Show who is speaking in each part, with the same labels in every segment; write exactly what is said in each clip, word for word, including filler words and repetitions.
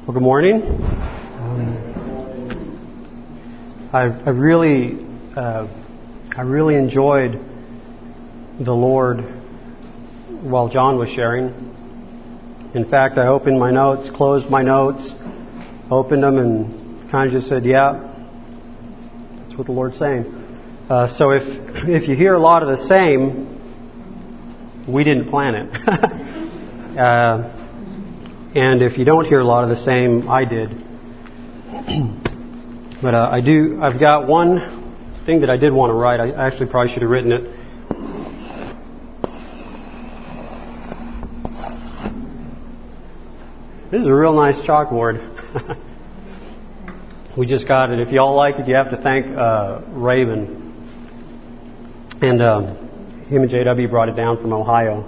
Speaker 1: Well, good morning. Um, I, I really, uh, I really enjoyed the Lord while John was sharing. In fact, I opened my notes, closed my notes, opened them, and kind of just said, "Yeah, that's what the Lord's saying." Uh, so if if you hear a lot of the same, we didn't plan it. uh, And if you don't hear a lot of the same, I did. But uh, I do. I've got one thing that I did want to write. I actually probably should have written it. This is a real nice chalkboard. We just got it. If y'all like it, you have to thank uh, Raven. And um, him and J W brought it down from Ohio.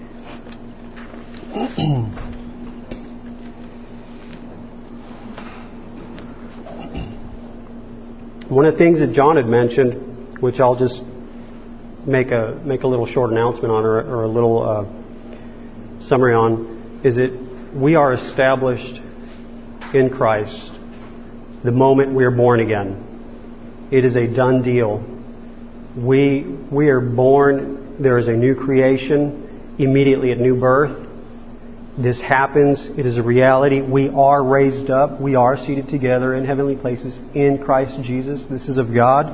Speaker 1: One of the things that John had mentioned, which I'll just make a make a little short announcement on, or, or a little uh, summary on, is that we are established in Christ the moment we are born again. It is a done deal. We we are born. There is a new creation immediately at new birth. This happens. It is a reality. We are raised up. We are seated together in heavenly places in Christ Jesus. This is of God.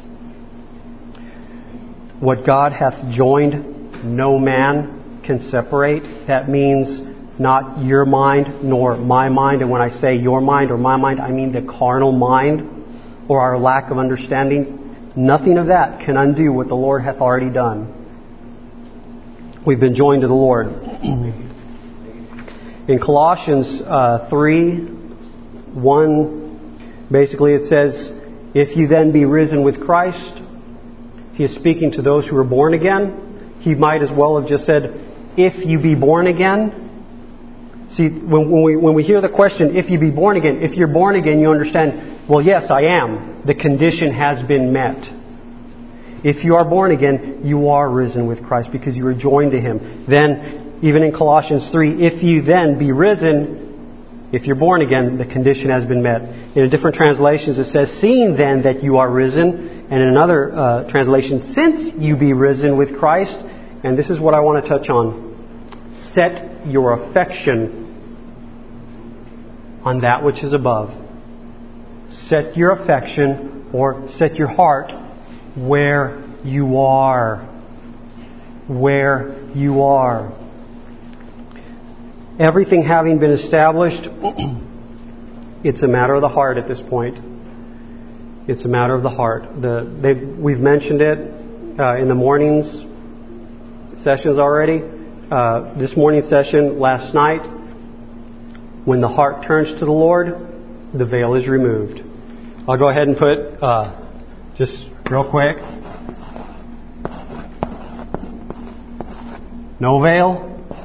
Speaker 1: What God hath joined, no man can separate. That means not your mind nor my mind. And when I say your mind or my mind, I mean the carnal mind or our lack of understanding. Nothing of that can undo what the Lord hath already done. We've been joined to the Lord. In Colossians uh, three, one, basically it says, if you then be risen with Christ, he is speaking to those who are born again. He might as well have just said, if you be born again. See, when, when we when we hear the question, if you be born again, if you're born again, you understand, well, yes, I am. The condition has been met. If you are born again, you are risen with Christ because you are joined to Him. Then, even in Colossians three, if you then be risen, if you're born again, the condition has been met. In different translations it says, seeing then that you are risen. And in another uh, translation, since you be risen with Christ. And this is what I want to touch on. Set your affection on that which is above. Set your affection, or set your heart where you are. Where you are. Everything having been established, it's a matter of the heart at this point. It's a matter of the heart. The, we've mentioned it uh, in the morning's sessions already. Uh, this morning's session last night, when the heart turns to the Lord, the veil is removed. I'll go ahead and put, uh, just real quick, no veil.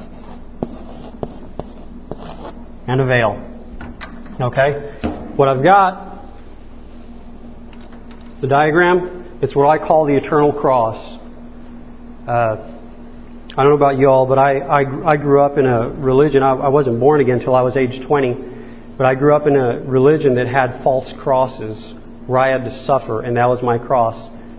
Speaker 1: And a veil. Okay? What I've got, the diagram, it's what I call the eternal cross. Uh, I don't know about you all, but I, I, I grew up in a religion. I, I wasn't born again until I was age twenty. But I grew up in a religion that had false crosses where I had to suffer, and that was my cross.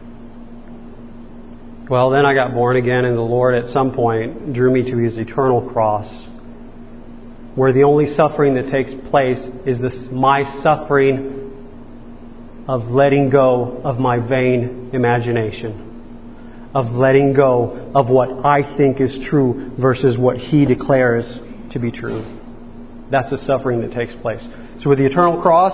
Speaker 1: Well, then I got born again, and the Lord at some point drew me to His eternal cross, where the only suffering that takes place is this my suffering of letting go of my vain imagination, of letting go of what I think is true versus what He declares to be true. That's the suffering that takes place. So with the eternal cross,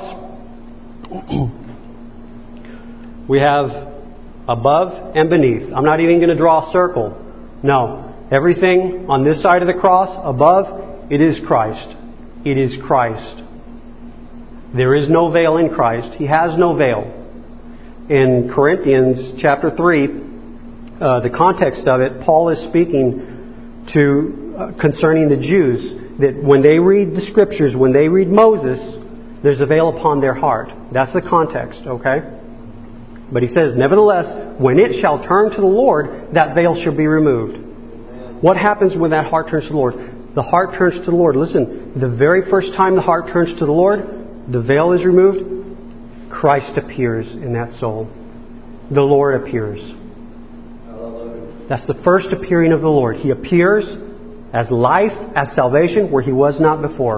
Speaker 1: we have above and beneath. I'm not even going to draw a circle. No. Everything on this side of the cross, above, it is Christ. It is Christ. There is no veil in Christ. He has no veil. In Corinthians chapter three, uh, the context of it, Paul is speaking to uh, concerning the Jews, that when they read the Scriptures, when they read Moses, there's a veil upon their heart. That's the context, okay? But he says, nevertheless, when it shall turn to the Lord, that veil shall be removed. What happens when that heart turns to the Lord? The heart turns to the Lord. Listen, the very first time the heart turns to the Lord, the veil is removed, Christ appears in that soul. The Lord appears. That's the first appearing of the Lord. He appears as life, as salvation, where He was not before.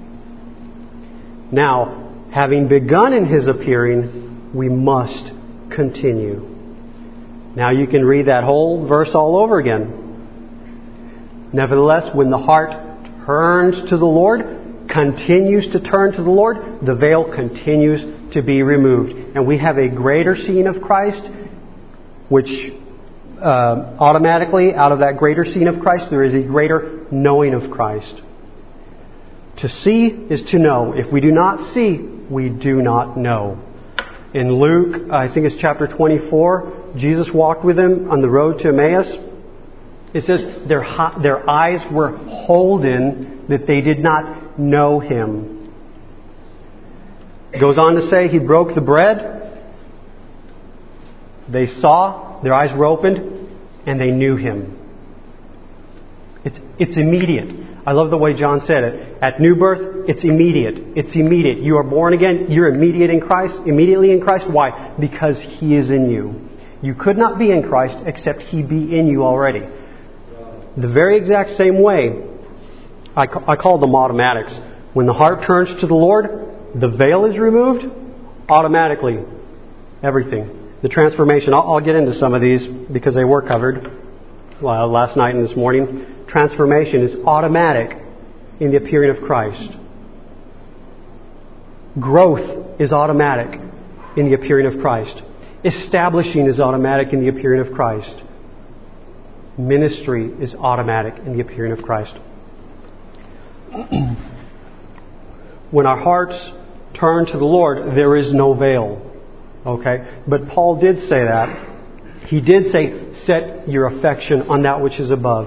Speaker 1: Now, having begun in His appearing, we must continue. Now you can read that whole verse all over again. Nevertheless, when the heart turns to the Lord, continues to turn to the Lord, the veil continues to be removed. And we have a greater seeing of Christ, which uh, automatically, out of that greater seeing of Christ, there is a greater knowing of Christ. To see is to know. If we do not see, we do not know. In Luke, I think it's chapter twenty-four, Jesus walked with them on the road to Emmaus. It says their their eyes were holden that they did not know Him. It goes on to say He broke the bread. They saw, their eyes were opened, and they knew Him. It's, it's immediate. I love the way John said it. At new birth, it's immediate. It's immediate. You are born again. You're immediate in Christ, immediately in Christ. Why? Because He is in you. You could not be in Christ except He be in you already. The very exact same way, I, I call them automatics. When the heart turns to the Lord, the veil is removed, automatically. Everything. The transformation, I'll, I'll get into some of these because they were covered well, last night and this morning. Transformation is automatic in the appearing of Christ. Growth is automatic in the appearing of Christ. Establishing is automatic in the appearing of Christ. Ministry is automatic in the appearing of Christ. When our hearts turn to the Lord, there is no veil. Okay? But Paul did say that. He did say, set your affection on that which is above.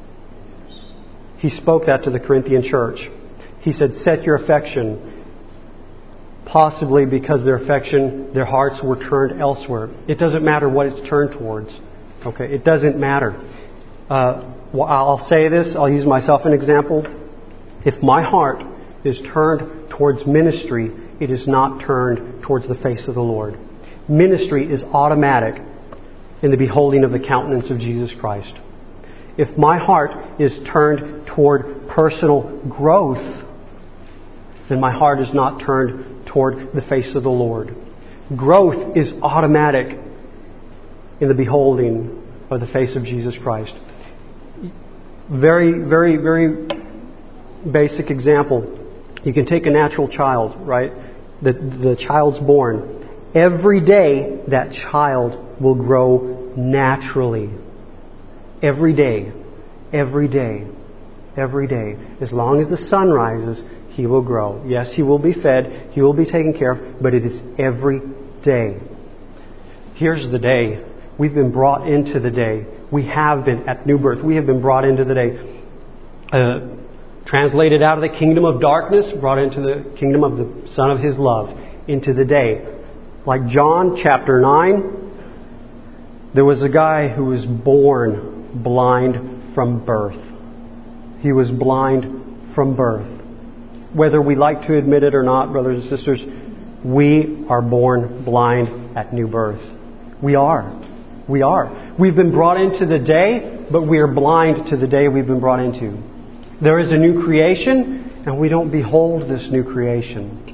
Speaker 1: He spoke that to the Corinthian church. He said, set your affection. Possibly because their affection, their hearts were turned elsewhere. It doesn't matter what it's turned towards. Okay? It doesn't matter. Uh, well, I'll say this. I'll use myself as an example. If my heart is turned towards ministry, it is not turned towards the face of the Lord. Ministry is automatic in the beholding of the countenance of Jesus Christ. If my heart is turned toward personal growth, then my heart is not turned toward the face of the Lord. Growth is automatic in the beholding of the face of Jesus Christ. Very, very, very basic example. You can take a natural child, right? The, the child's born. Every day that child will grow naturally. Every day. Every day. Every day. As long as the sun rises, he will grow. Yes, he will be fed. He will be taken care of. But it is every day. Here's the day. We've been brought into the day. We have been at new birth. We have been brought into the day. Uh, translated out of the kingdom of darkness, brought into the kingdom of the Son of His love. Into the day. Like John chapter nine, there was a guy who was born blind from birth. He was blind from birth. Whether we like to admit it or not, brothers and sisters, we are born blind at new birth. We are. We are. We've been brought into the day, but we are blind to the day we've been brought into. There is a new creation, and we don't behold this new creation.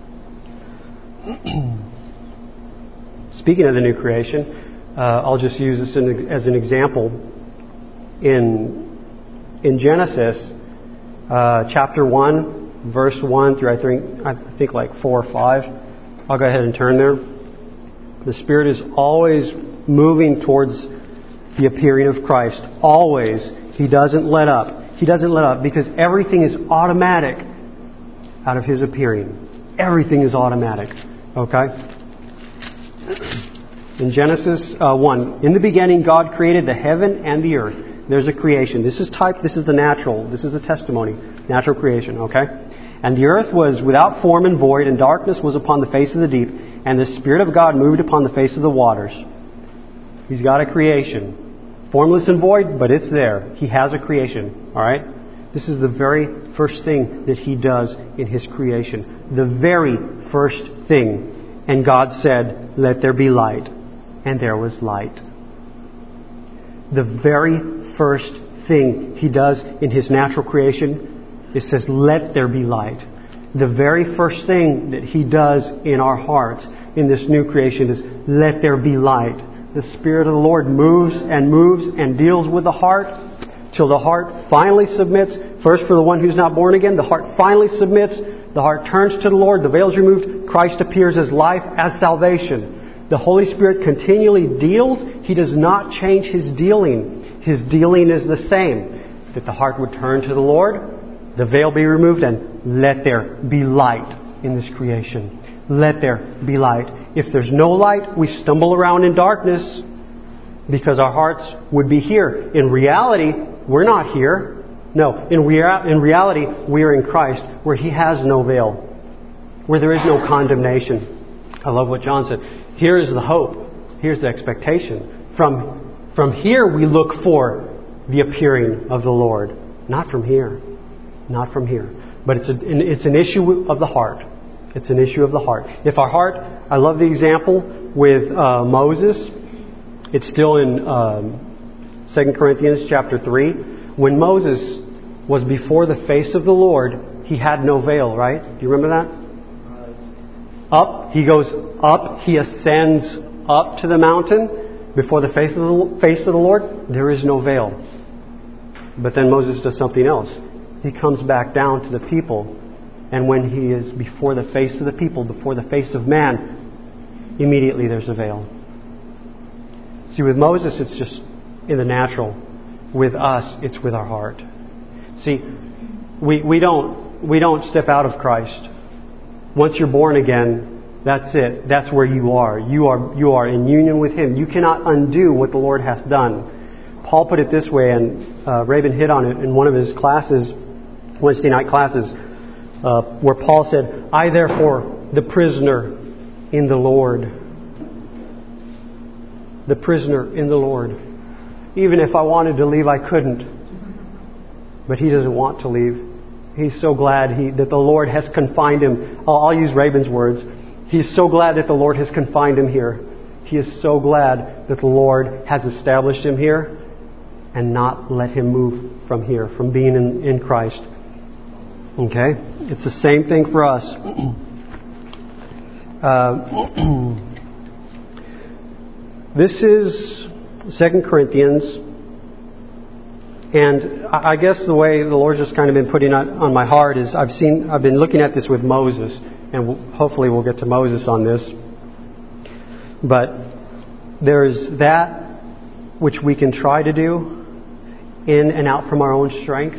Speaker 1: Speaking of the new creation, uh, I'll just use this in, as an example. In in Genesis, uh, chapter one, verse one through I think I think like four or five. I'll go ahead and turn there. The Spirit is always moving towards the appearing of Christ. Always. He doesn't let up. He doesn't let up because everything is automatic out of His appearing. Everything is automatic. Okay? In Genesis uh, one, in the beginning God created the heaven and the earth. There's a creation. This is type. This is the natural. This is a testimony. Natural creation. Okay? And the earth was without form and void, and darkness was upon the face of the deep, and the Spirit of God moved upon the face of the waters. He's got a creation. Formless and void, but it's there. He has a creation. All right? This is the very first thing that He does in His creation. The very first thing. And God said, "Let there be light." And there was light. The very first thing He does in His natural creation, it says, "Let there be light." The very first thing that He does in our hearts in this new creation is, "Let there be light." The Spirit of the Lord moves and moves and deals with the heart till the heart finally submits. First, for the one who's not born again, the heart finally submits. The heart turns to the Lord. The veil is removed. Christ appears as life, as salvation. The Holy Spirit continually deals. He does not change His dealing. His dealing is the same. That the heart would turn to the Lord, the veil be removed, and let there be light in this creation. Let there be light. If there's no light, we stumble around in darkness because our hearts would be here. In reality, we're not here. No, in, rea- in reality, we are in Christ, where He has no veil, where there is no condemnation. I love what John said. Here is the hope. Here's the expectation. From, from here, we look for the appearing of the Lord. Not from here. Not from here. But it's, a, it's an issue of the heart. It's an issue of the heart. If our heart, I love the example with uh, Moses. It's still in um, Second Corinthians chapter three. When Moses was before the face of the Lord, he had no veil, right? Do you remember that? Up, he goes up, he ascends up to the mountain before the face of the, face of the Lord. There is no veil. But then Moses does something else. He comes back down to the people. And when he is before the face of the people, before the face of man, immediately there's a veil. See, with Moses, it's just in the natural. With us, it's with our heart. See, we, we don't we don't step out of Christ. Once you're born again, that's it. That's where you are. You are you are in union with Him. You cannot undo what the Lord hath done. Paul put it this way, and uh, Raven hit on it in one of his classes, Wednesday night classes. Uh, where Paul said, "I therefore, the prisoner in the Lord." The prisoner in the Lord. Even if I wanted to leave, I couldn't. But he doesn't want to leave. He's so glad he, that the Lord has confined him. I'll, I'll use Raven's words. He's so glad that the Lord has confined him here. He is so glad that the Lord has established him here and not let him move from here, from being in, in Christ. Okay? It's the same thing for us. Uh, this is Second Corinthians. And I guess the way the Lord's just kind of been putting it on my heart is I've seen, I've been looking at this with Moses. And hopefully we'll get to Moses on this. But there's that which we can try to do in and out from our own strength.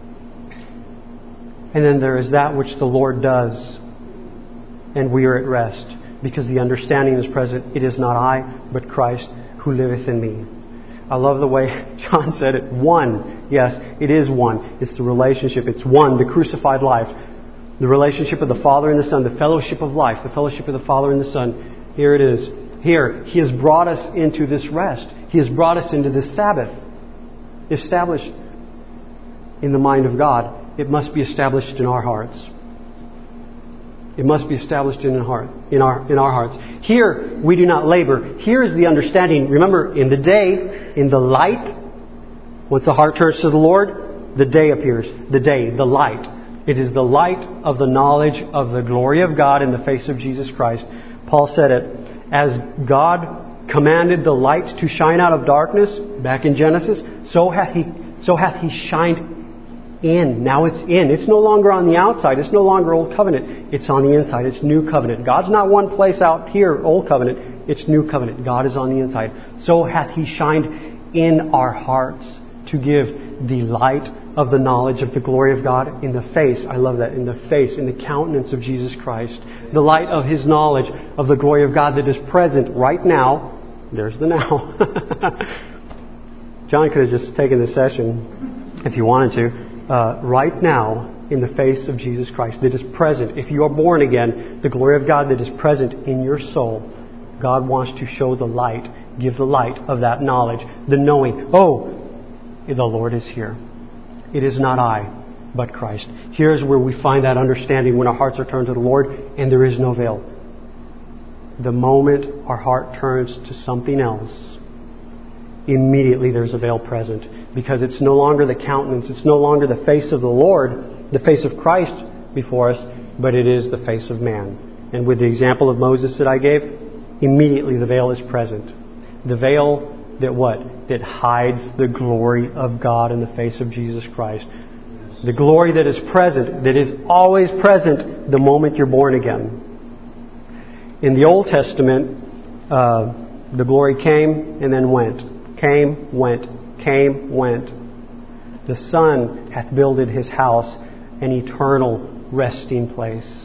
Speaker 1: And then there is that which the Lord does, and we are at rest, because the understanding is present. It is not I, but Christ who liveth in me. I love the way John said it. One. Yes, it is one. It's the relationship. It's one, the crucified life. The relationship of the Father and the Son, the fellowship of life, the fellowship of the Father and the Son. Here it is. Here, He has brought us into this rest. He has brought us into this Sabbath. Established in the mind of God. It must be established in our hearts. It must be established in our heart, in our in our hearts. Here we do not labor. Here is the understanding. Remember, in the day, in the light, once the heart turns to the Lord, the day appears. The day, the light. It is the light of the knowledge of the glory of God in the face of Jesus Christ. Paul said it, as God commanded the light to shine out of darkness back in Genesis, so hath He so hath He shined in. Now it's in. It's no longer on the outside. It's no longer Old Covenant. It's on the inside. It's New Covenant. God's not one place out here, Old Covenant. It's New Covenant. God is on the inside. So hath He shined in our hearts to give the light of the knowledge of the glory of God in the face. I love that. In the face, in the countenance of Jesus Christ. The light of His knowledge of the glory of God that is present right now. There's the now. John could have just taken this session if he wanted to. Uh, right now, in the face of Jesus Christ, that is present. If you are born again, the glory of God that is present in your soul, God wants to show the light, give the light of that knowledge, the knowing, oh, the Lord is here. It is not I, but Christ. Here's where we find that understanding when our hearts are turned to the Lord and there is no veil. The moment our heart turns to something else, immediately there's a veil present. Because it's no longer the countenance, it's no longer the face of the Lord, the face of Christ before us, but it is the face of man. And with the example of Moses that I gave, immediately the veil is present. The veil that what? That hides the glory of God in the face of Jesus Christ. The glory that is present, that is always present the moment you're born again. In the Old Testament, uh, the glory came and then went. Came, went. Came, went. The Son hath builded His house, an eternal resting place.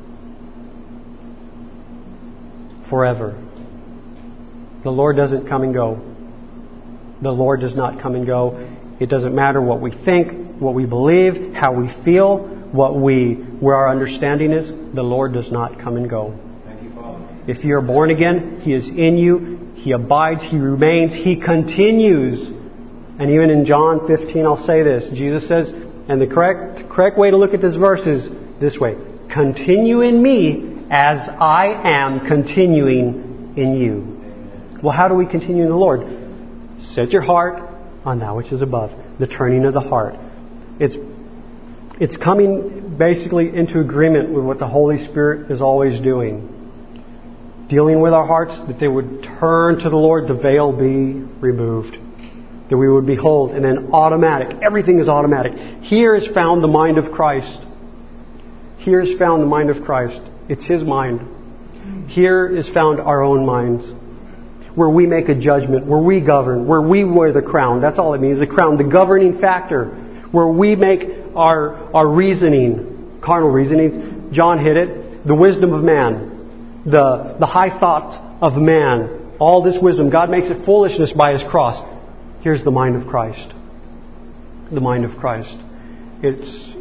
Speaker 1: Forever. The Lord doesn't come and go. The Lord does not come and go. It doesn't matter what we think, what we believe, how we feel, what we, where our understanding is. The Lord does not come and go.
Speaker 2: Thank you, Father.
Speaker 1: If you are born again, He is in you. He abides. He remains. He continues. And even in John fifteen, I'll say this. Jesus says, and the correct correct way to look at this verse is this way. Continue in me as I am continuing in you. Well, how do we continue in the Lord? Set your heart on that which is above. The turning of the heart. It's it's coming basically into agreement with what the Holy Spirit is always doing. Dealing with our hearts, that they would turn to the Lord, the veil be removed. That we would behold, and then automatic. Everything is automatic. Here is found the mind of Christ. Here is found the mind of Christ. It's His mind. Here is found our own minds. Where we make a judgment, where we govern, where we wear the crown. That's all it means, the crown, the governing factor. Where we make our, our reasoning, carnal reasoning. John hit it. The wisdom of man. The, the high thoughts of man. All this wisdom. God makes it foolishness by His cross. Here's the mind of Christ. The mind of Christ. It's...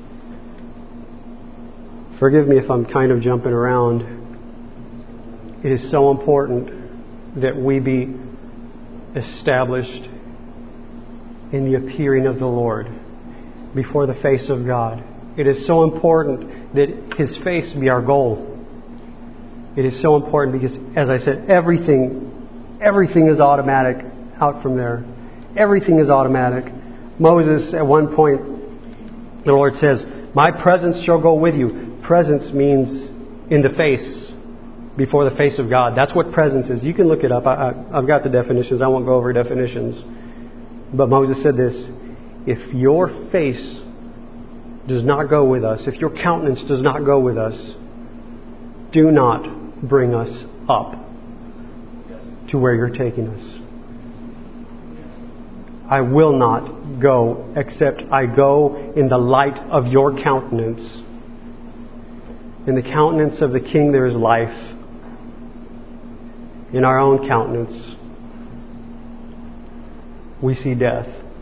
Speaker 1: Forgive me if I'm kind of jumping around. It is so important that we be established in the appearing of the Lord before the face of God. It is so important that His face be our goal. It is so important because, as I said, everything, everything is automatic out from there. Everything is automatic. Moses, at one point, the Lord says, "My presence shall go with you." Presence means in the face, before the face of God. That's what presence is. You can look it up. I, I, I've got the definitions. I won't go over definitions. But Moses said this: if your face does not go with us, if your countenance does not go with us, do not bring us up to where you're taking us. I will not go except I go in the light of your countenance. In the countenance of the King there is life. In our own countenance we see death.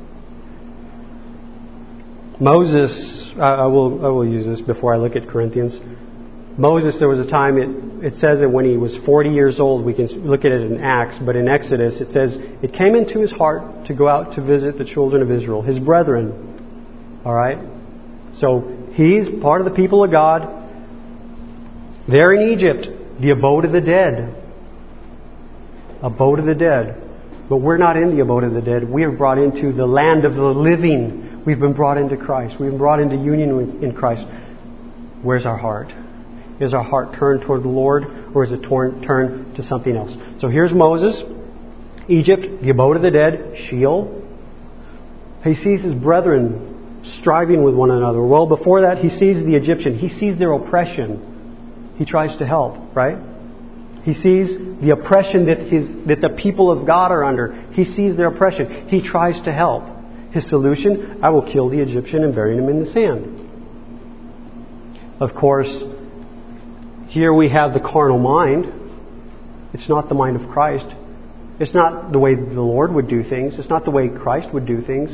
Speaker 1: Moses, I, I will I will use this before I look at Corinthians. Moses, there was a time, it, it says that when he was forty years old, we can look at it in Acts, but in Exodus it says, it came into his heart to go out to visit the children of Israel, his brethren. Alright? So, he's part of the people of God. There in Egypt, the abode of the dead. Abode of the dead. But we're not in the abode of the dead. We are brought into the land of the living. We've been brought into Christ. We've been brought into union with, in Christ. Where's our heart? Is our heart turned toward the Lord, or is it torn, turned to something else? So here's Moses, Egypt, the abode of the dead, Sheol. He sees his brethren striving with one another. Well, before that, he sees the Egyptian. He sees their oppression. He tries to help, right? He sees the oppression that his that the people of God are under. He sees their oppression. He tries to help. His solution: I will kill the Egyptian and bury him in the sand. Of course, here we have the carnal mind. It's not the mind of Christ. It's not the way the Lord would do things. It's not the way Christ would do things.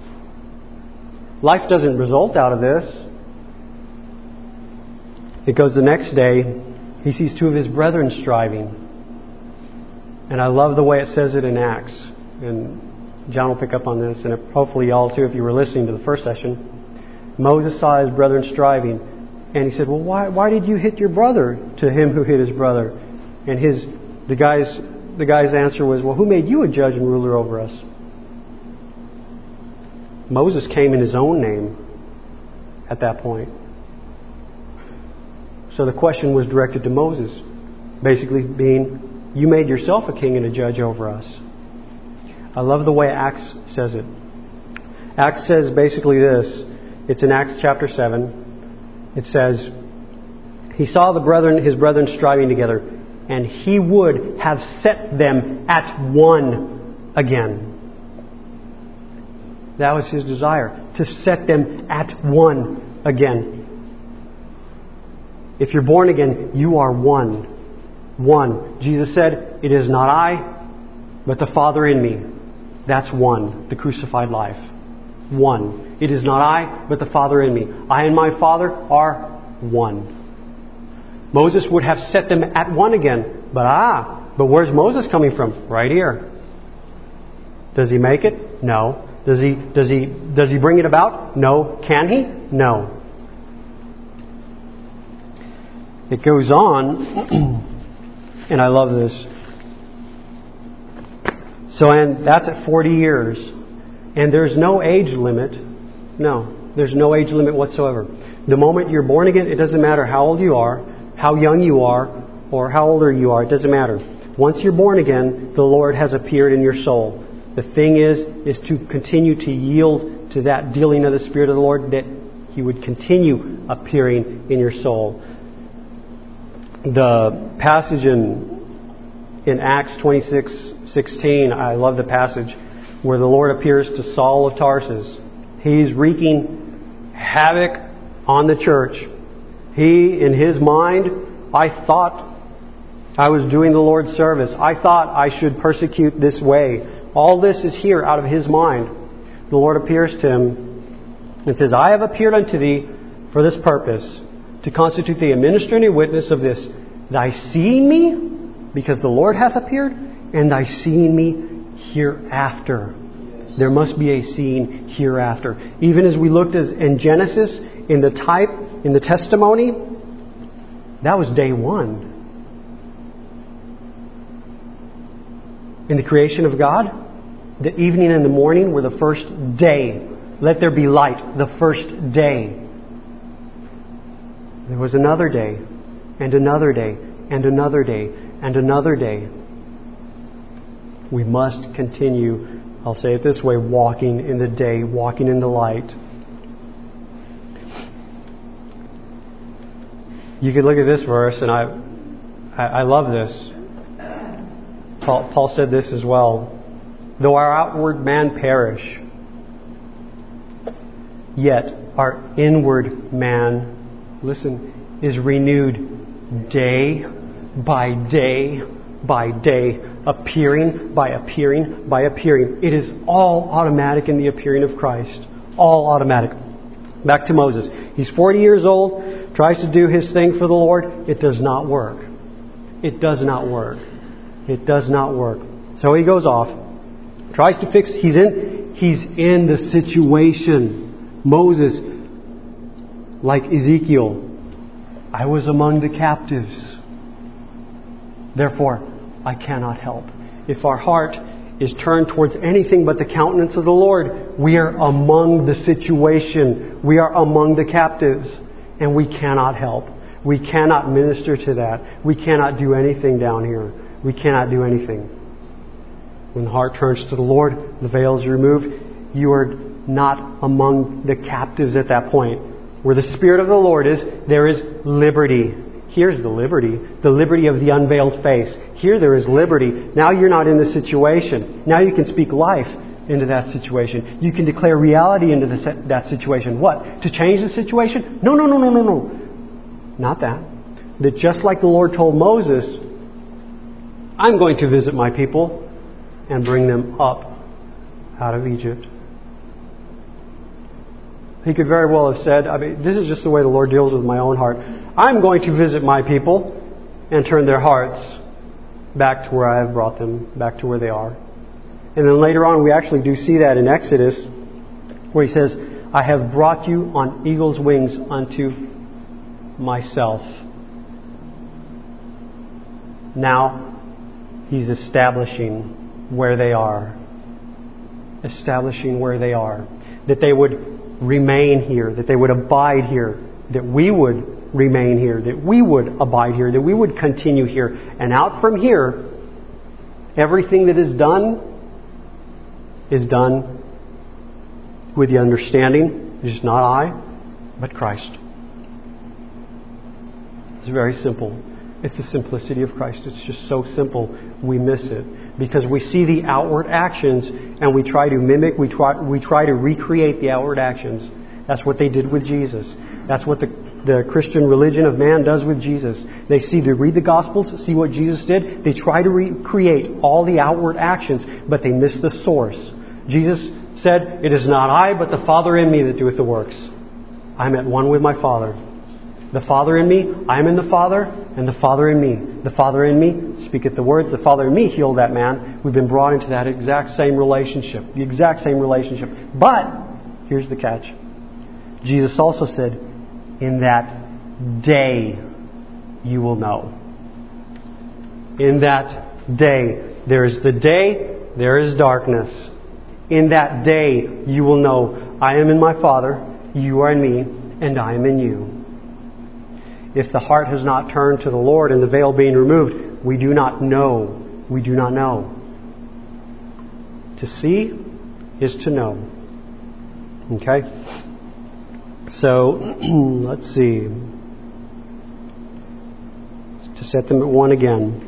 Speaker 1: Life doesn't result out of this. It goes the next day. He sees two of his brethren striving. And I love the way it says it in Acts. And John will pick up on this, and hopefully y'all too, if you were listening to the first session. Moses saw his brethren striving, and he said, well, why, why did you hit your brother? To him who hit his brother. And his the guy's the guy's answer was, well, who made you a judge and ruler over us? Moses came in his own name at that point. So the question was directed to Moses, basically being, you made yourself a king and a judge over us. I love the way Acts says it. Acts says basically this. It's in Acts chapter seven. It says, he saw the brethren, his brethren striving together, and he would have set them at one again. That was his desire, to set them at one again. If you're born again, you are one. One. Jesus said, it is not I, but the Father in me. That's one, the crucified life. One. It is not I, but the Father in me. I and my Father are one. Moses would have set them at one again. But ah, but where's Moses coming from? Right here. Does he make it? No. Does he, does he, does he bring it about? No. Can he? No. It goes on, and I love this. So, and that's at forty years. And there's no age limit. No, there's no age limit whatsoever. The moment you're born again, it doesn't matter how old you are, how young you are, or how older you are. It doesn't matter. Once you're born again, the Lord has appeared in your soul. The thing is, is to continue to yield to that dealing of the Spirit of the Lord, that He would continue appearing in your soul. The passage in in Acts twenty-six sixteen, I love the passage where the Lord appears to Saul of Tarsus. He's wreaking havoc on the church. He, in his mind, I thought I was doing the Lord's service. I thought I should persecute this way. All this is here out of his mind. The Lord appears to him and says, I have appeared unto thee for this purpose, to constitute thee a minister and a witness of this, thy seeing me, because the Lord hath appeared, and thy seeing me hereafter. There must be a seeing hereafter. Even as we looked as in Genesis, in the type, in the testimony, that was day one. In the creation of God, the evening and the morning were the first day. Let there be light, the first day. There was another day, and another day, and another day, and another day. We must continue, I'll say it this way, walking in the day, walking in the light. You could look at this verse, and I, I, I love this. Paul, Paul said this as well. Though our outward man perish, yet our inward man, listen, is renewed day by day by day, appearing by appearing by appearing. It is all automatic in the appearing of Christ. All automatic. Back to Moses. He's forty years old, tries to do his thing for the Lord. It does not work. It does not work. It does not work. So he goes off, tries to fix. He's in. He's in the situation. Moses, like Ezekiel, I was among the captives. Therefore, I cannot help. If our heart is turned towards anything but the countenance of the Lord, we are among the situation. We are among the captives. And we cannot help. We cannot minister to that. We cannot do anything down here. We cannot do anything. When the heart turns to the Lord, the veil is removed. You are not among the captives at that point. Where the Spirit of the Lord is, there is liberty. Here's the liberty. The liberty of the unveiled face. Here there is liberty. Now you're not in the situation. Now you can speak life into that situation. You can declare reality into the, that situation. What? To change the situation? No, no, no, no, no, no. Not that. That just like the Lord told Moses, I'm going to visit my people and bring them up out of Egypt. He could very well have said, I mean, this is just the way the Lord deals with my own heart. I'm going to visit my people and turn their hearts back to where I have brought them, back to where they are. And then later on, we actually do see that in Exodus, where He says, I have brought you on eagle's wings unto myself. Now, He's establishing where they are. Establishing where they are. That they would remain here. That they would abide here. That we would remain here. That we would abide here. That we would continue here. And out from here, everything that is done is done with the understanding, it is not I, but Christ. It's very simple. It's the simplicity of Christ. It's just so simple, we miss it. Because we see the outward actions and we try to mimic, we try, we try to recreate the outward actions. That's what they did with Jesus. That's what the, the Christian religion of man does with Jesus. They see, they read the Gospels, see what Jesus did. They try to recreate all the outward actions, but they miss the source. Jesus said, "It is not I, but the Father in me that doeth the works. I am at one with my Father. The Father in me, I am in the Father, and the Father in me. The Father in me speaketh the words. The Father in me healed that man." We've been brought into that exact same relationship. The exact same relationship. But, here's the catch. Jesus also said, "In that day you will know." In that day. There is the day, there is darkness. In that day you will know, I am in my Father, you are in me, and I am in you. If the heart has not turned to the Lord and the veil being removed, we do not know. We do not know. To see is to know. Okay? So, let's see. To set them at one again.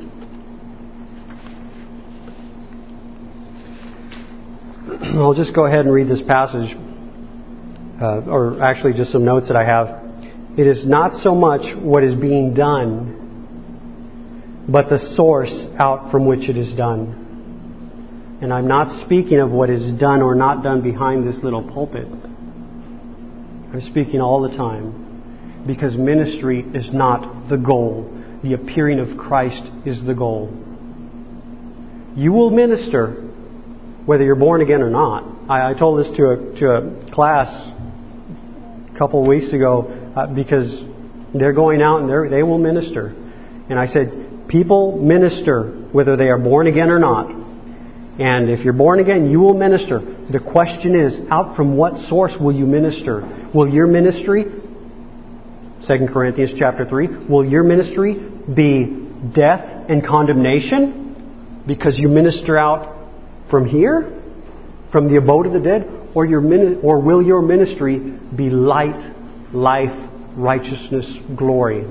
Speaker 1: I'll just go ahead and read this passage, uh, or actually just some notes that I have. It is not so much what is being done, but the source out from which it is done. And I'm not speaking of what is done or not done behind this little pulpit. I'm speaking all the time. Because ministry is not the goal. The appearing of Christ is the goal. You will minister whether you're born again or not. I, I told this to a, to a class a couple of weeks ago uh, because they're going out and they're, they will minister. And I said, people minister whether they are born again or not. And if you're born again, you will minister. The question is, out from what source will you minister? Will your ministry, Second Corinthians chapter three, will your ministry be death and condemnation because you minister out from here, from the abode of the dead, or your or will your ministry be light, life, righteousness, glory?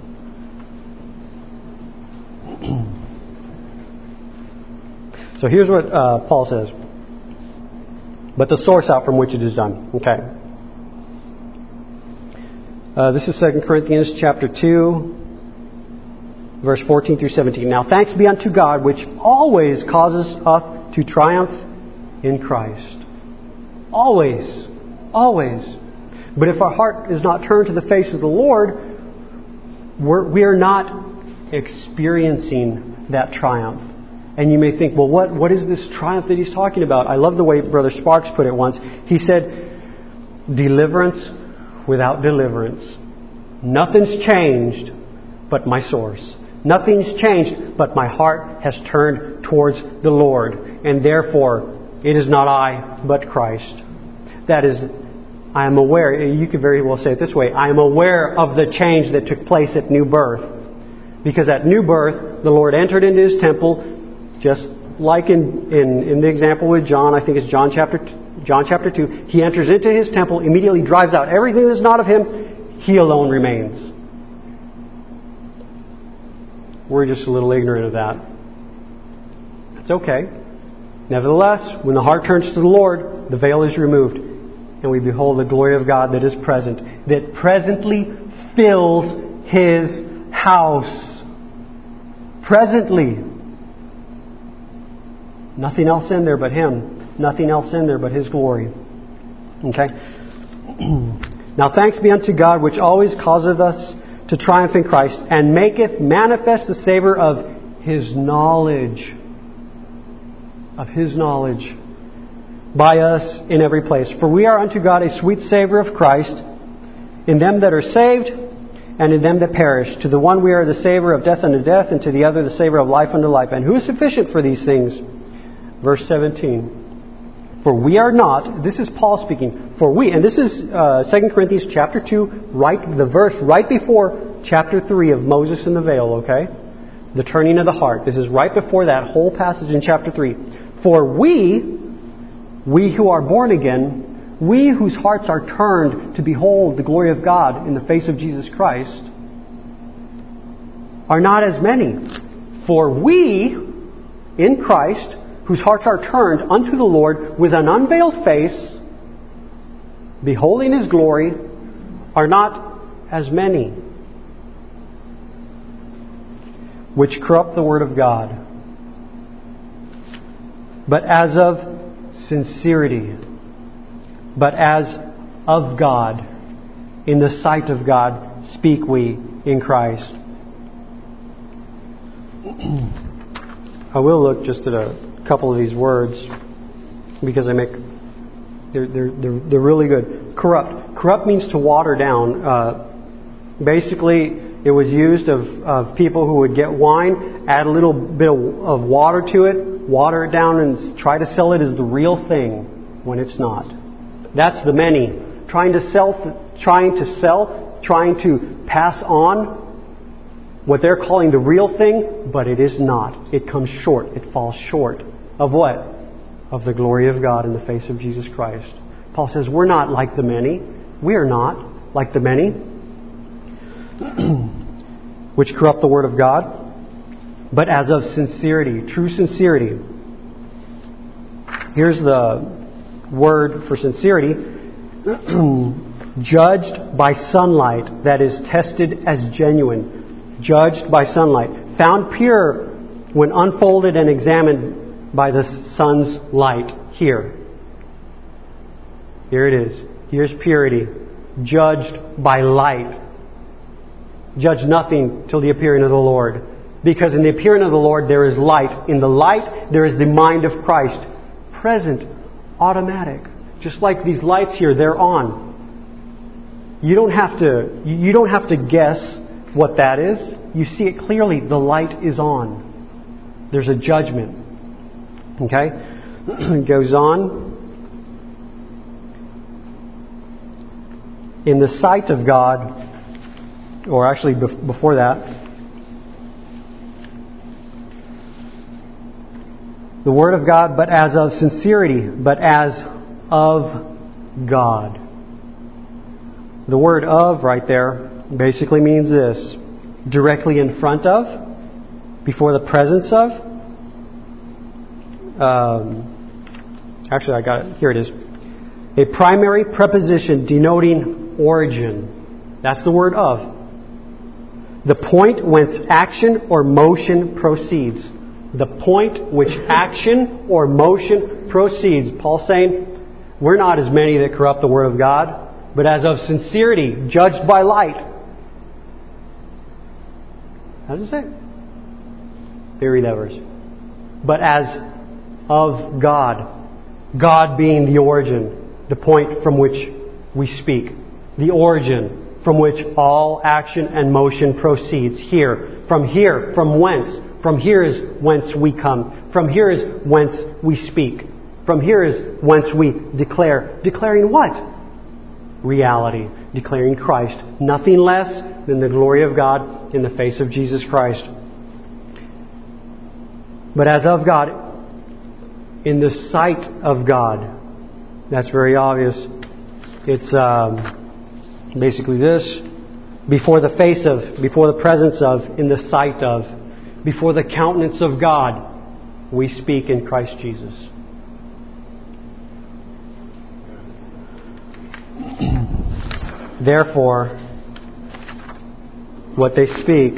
Speaker 1: So here's what uh, Paul says. But the source out from which it is done. Okay. Uh, this is Second Corinthians chapter two, verse fourteen through seventeen. Now thanks be unto God, which always causes us to triumph in Christ. Always. Always. But if our heart is not turned to the face of the Lord, we're, we are not experiencing that triumph. And you may think, well, what, what is this triumph that he's talking about? I love the way Brother Sparks put it once. He said, deliverance without deliverance. Nothing's changed but my source. Nothing's changed but my heart has turned towards the Lord. And therefore, it is not I, but Christ. That is, I am aware, you could very well say it this way, I am aware of the change that took place at new birth. Because at new birth, the Lord entered into His temple, just like in, in, in the example with John, I think it's John chapter, John chapter two, He enters into His temple, immediately drives out everything that's not of Him, He alone remains. We're just a little ignorant of that. That's okay. Nevertheless, when the heart turns to the Lord, the veil is removed, and we behold the glory of God that is present, that presently fills His house. Presently. Nothing else in there but Him. Nothing else in there but His glory. Okay? Now thanks be unto God, which always causeth us to triumph in Christ, and maketh manifest the savour of His knowledge. Of His knowledge. by us in every place. For we are unto God a sweet savour of Christ in them that are saved and in them that perish. To the one we are the savour of death unto death, and to the other the savour of life unto life. And who is sufficient for these things? Verse seventeen. For we are not, this is Paul speaking, for we, and this is uh, Second Corinthians chapter two, right, the verse right before chapter three of Moses and the veil, okay? The turning of the heart. This is right before that whole passage in chapter three. For we, we who are born again, we whose hearts are turned to behold the glory of God in the face of Jesus Christ, are not as many. For we, in Christ, whose hearts are turned unto the Lord with an unveiled face, beholding His glory, are not as many, which corrupt the word of God, but as of sincerity, but as of God, in the sight of God, speak we in Christ. I will look just at a couple of these words because I make they're they're they're, they're really good. Corrupt. Corrupt means to water down. Uh, basically, it was used of, of people who would get wine, add a little bit of, of water to it, water it down, and try to sell it as the real thing when it's not. That's the many. Trying to sell, trying to sell, trying to pass on what they're calling the real thing, but it is not. It comes short. It falls short of what? Of the glory of God in the face of Jesus Christ. Paul says we're not like the many. We are not like the many, which corrupt the word of God, but as of sincerity, true sincerity. Here's the word for sincerity. Judged by sunlight, that is tested as genuine. Judged by sunlight. Found pure when unfolded and examined by the sun's light. Here. Here it is. Here's purity. Judged by light. Judge nothing till the appearing of the Lord. Because in the appearing of the Lord there is light. In the light there is the mind of Christ. Present. Automatic. Just like these lights here, they're on. You don't have to, you don't have to guess what that is. You see it clearly. The light is on. There's a judgment. Okay? It goes on. In the sight of God, or actually before that, the Word of God, but as of sincerity, but as of God. The word of right there basically means this. Directly in front of, before the presence of. Um, actually, I got it. Here it is. A primary preposition denoting origin. That's the word of. The point whence action or motion proceeds. The point which action or motion proceeds. Paul's saying, we're not as many that corrupt the Word of God, but as of sincerity, judged by light. How does it say? Bury that verse. But as of God. God being the origin, the point from which we speak. The origin from which all action and motion proceeds. Here. From here. From whence? From here is whence we come. From here is whence we speak. From here is whence we declare. Declaring what? Reality. Declaring Christ. Nothing less than the glory of God in the face of Jesus Christ. But as of God, in the sight of God. That's very obvious. It's um, basically this. Before the face of, before the presence of, in the sight of, before the countenance of God, we speak in Christ Jesus. Therefore, what they speak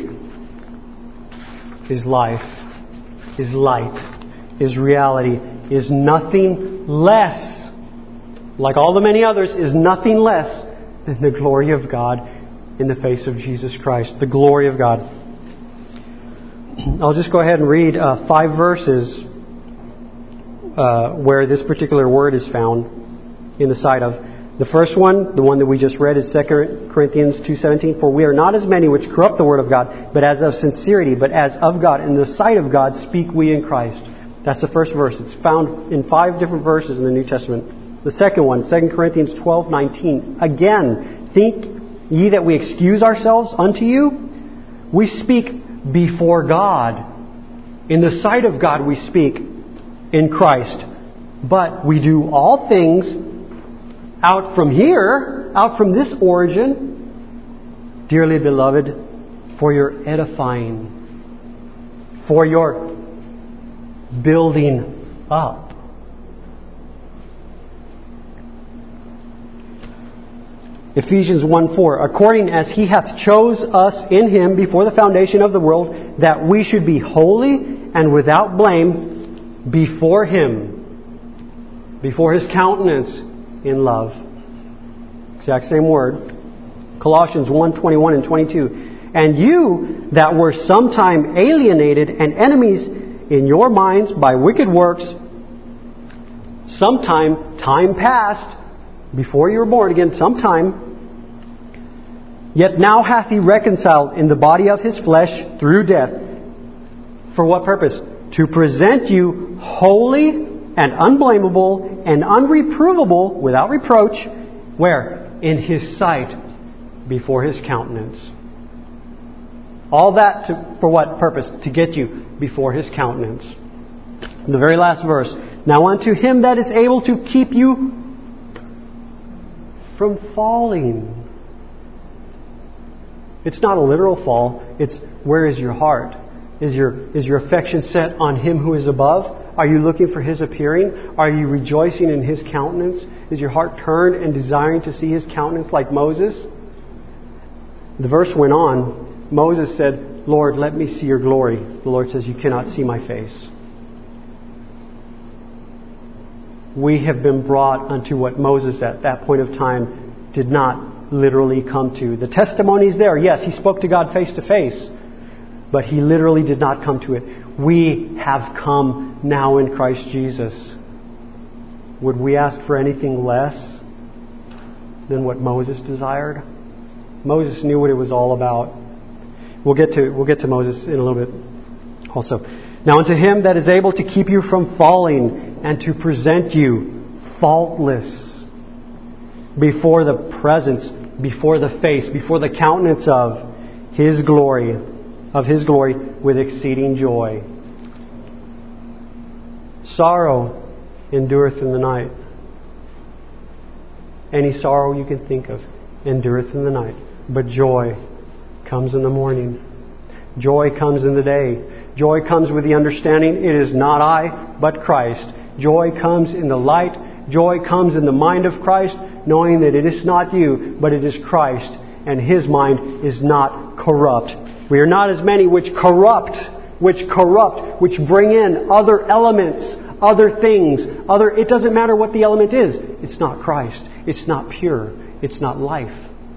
Speaker 1: is life, is light, is reality, is nothing less, like all the many others, is nothing less than the glory of God in the face of Jesus Christ. The glory of God. I'll just go ahead and read uh, five verses uh, where this particular word is found in the sight of. The first one, the one that we just read, is Second Corinthians two seventeen. For we are not as many which corrupt the word of God, but as of sincerity, but as of God, in the sight of God speak we in Christ. That's the first verse. It's found in five different verses in the New Testament. The second one, Second Corinthians twelve nineteen. Again, think ye that we excuse ourselves unto you? We speak before God. In the sight of God we speak in Christ. But we do all things out from here, out from this origin, dearly beloved, for your edifying, for your building up. Ephesians one four, according as He hath chose us in Him before the foundation of the world, that we should be holy and without blame before Him, before His countenance in love. Exact same word. Colossians one twenty-one and twenty-two. And you that were sometime alienated and enemies in your minds by wicked works, sometime, time past, before you were born again, sometime, yet now hath He reconciled in the body of His flesh through death. For what purpose? To present you holy and unblameable and unreprovable, without reproach, where? In His sight, before His countenance. All that to, for what purpose? To get you before His countenance. The very last verse. Now unto Him that is able to keep you from falling. It's not a literal fall. It's where is your heart? Is your, is your affection set on Him who is above? Are you looking for His appearing? Are you rejoicing in His countenance? Is your heart turned and desiring to see His countenance like Moses? The verse went on. Moses said, Lord, let me see your glory. The Lord says, you cannot see my face. We have been brought unto what Moses at that point of time did not literally come to. The testimony is there. Yes, he spoke to God face to face, but he literally did not come to it. We have come now in Christ Jesus. Would we ask for anything less than what Moses desired? Moses knew what it was all about. We'll get to we'll get to Moses in a little bit also. Now unto Him that is able to keep you from falling and to present you faultless before the presence, before the face, before the countenance of His glory, of His glory with exceeding joy. Sorrow endureth in the night. Any sorrow you can think of endureth in the night. But joy comes in the morning. Joy comes in the day. Joy comes with the understanding it is not I, but Christ. Joy comes in the light. Joy comes in the mind of Christ, knowing that it is not you, but it is Christ, and His mind is not corrupt. We are not as many which corrupt, which corrupt, which bring in other elements, other things, other. It doesn't matter what the element is. It's not Christ. It's not pure. It's not life.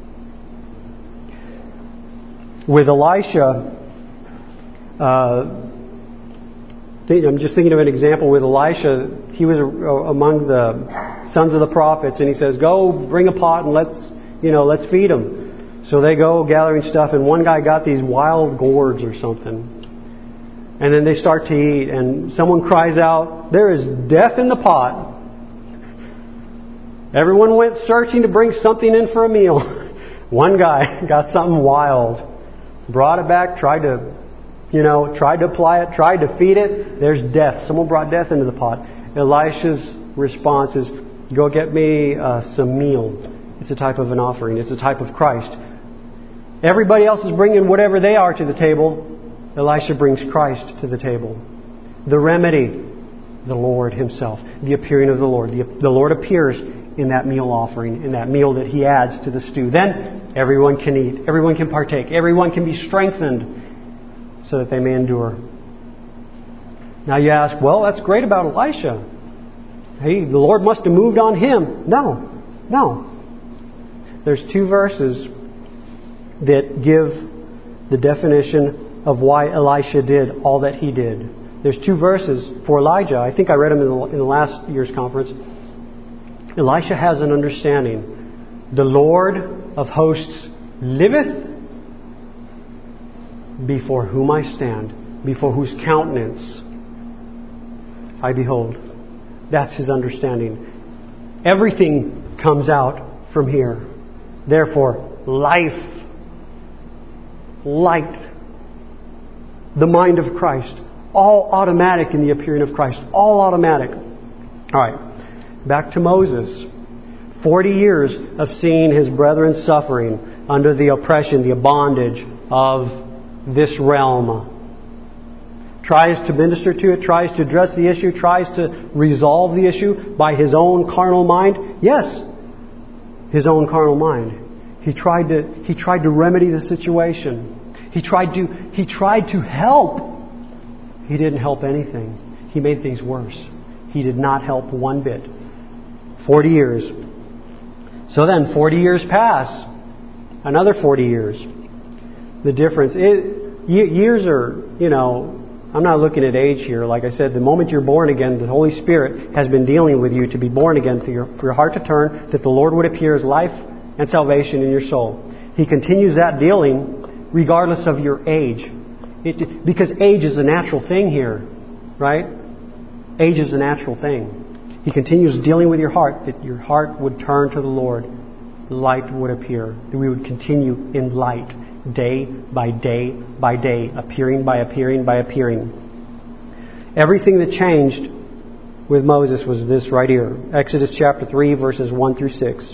Speaker 1: With Elisha, uh, I'm just thinking of an example with Elisha. He was among the sons of the prophets, and he says, "Go bring a pot and let's, you know, let's feed them." So they go gathering stuff, and one guy got these wild gourds or something, and then they start to eat, and someone cries out, "There is death in the pot." Everyone went searching to bring something in for a meal. One guy got something wild, brought it back, tried to, you know, tried to apply it, tried to feed it. There's death. Someone brought death into the pot. Elisha's response is, "Go get me uh, some meal." It's a type of an offering. It's a type of Christ. Everybody else is bringing whatever they are to the table. Elisha brings Christ to the table. The remedy, the Lord Himself. The appearing of the Lord. The, the Lord appears in that meal offering, in that meal that He adds to the stew. Then everyone can eat. Everyone can partake. Everyone can be strengthened so that they may endure. Now you ask, well, that's great about Elisha. Hey, the Lord must have moved on him. No, no. There's two verses that give the definition of why Elisha did all that he did. There's two verses for Elijah. I think I read them in the, in the last year's conference. Elisha has an understanding. The Lord of hosts liveth, before whom I stand, before whose countenance I behold. That's his understanding. Everything comes out from here. Therefore, life, light, the mind of Christ, all automatic in the appearing of Christ. All automatic. All right. Back to Moses. Forty years of seeing his brethren suffering under the oppression, the bondage of this realm. Tries to minister to it, tries to address the issue, tries to resolve the issue by his own carnal mind. Yes, his own carnal mind. He tried to he tried to remedy the situation. He tried to he tried to help. He didn't help anything. He made things worse. He did not help one bit. Forty years. So then forty years pass. Another forty years. The difference, it, years are, you know, I'm not looking at age here. Like I said, the moment you're born again, the Holy Spirit has been dealing with you to be born again, for your, for your heart to turn, that the Lord would appear as life and salvation in your soul. He continues that dealing regardless of your age. It, because age is a natural thing here, right? Age is a natural thing. He continues dealing with your heart, that your heart would turn to the Lord. Light would appear. That we would continue in light. Day by day by day, appearing by appearing by appearing. Everything that changed with Moses was this right here. Exodus chapter three, verses one through six.